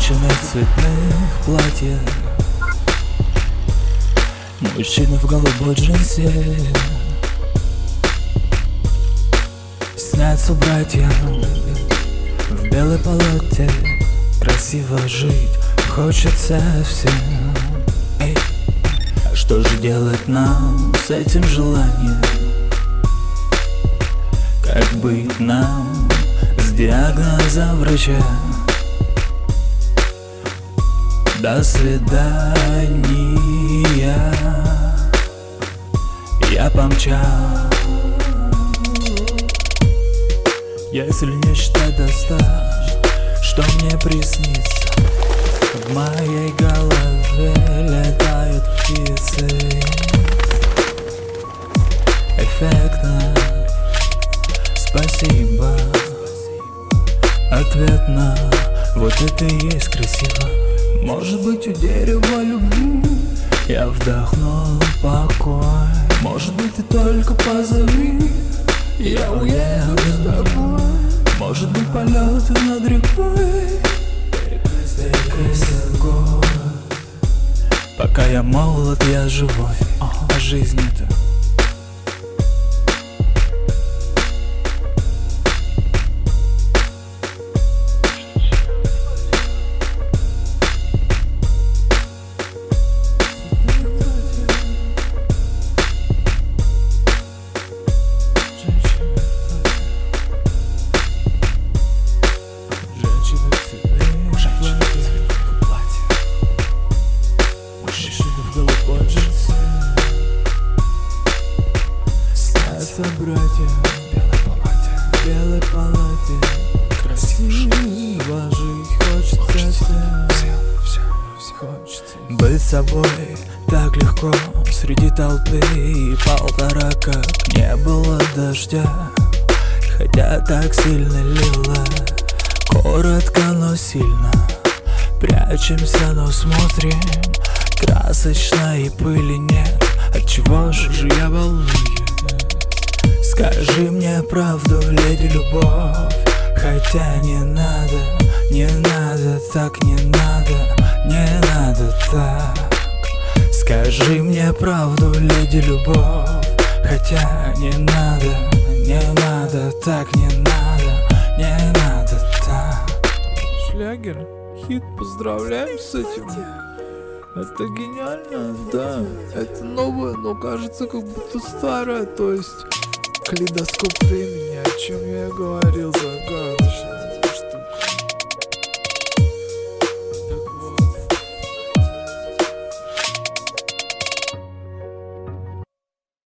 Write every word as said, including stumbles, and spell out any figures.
Женщины в цветных платьях, мужчины в голубой джинсе. Снятся братья в белой палате. Красиво жить хочется всем. Эй, а что же делать нам с этим желанием? Как быть нам с диагнозом врача? До свидания, я помчал. Если нечто достать, что мне приснится, в моей голове летают птицы. Эффектно, спасибо. Ответно, вот это и есть красиво. Может быть, у дерева любви я вдохнул покой. Может быть, ты только позови, я уеду с тобой. Может быть, полеты над рекой, перекрестят город. Пока я молод, я живой, а жизнь это братья в белой палате, в белой палате. Красиво жить хочется всем, всем, всем, всем. Хочется быть собой так легко среди толпы. И полтора как не было дождя, хотя так сильно лило. Коротко, но сильно прячемся, но смотрим красочно, и пыли нет. Отчего же я волнуюсь? Скажи мне правду, леди любовь. Хотя не надо, не надо так, не надо, не надо так. Скажи мне правду, леди любовь. Хотя не надо, не надо так, не надо, не надо так. Шлягер, хит, поздравляем с этим. Это гениально, да. Это новое, но кажется как будто старое. То есть калейдоскоп времени, о чем я говорил, загадка.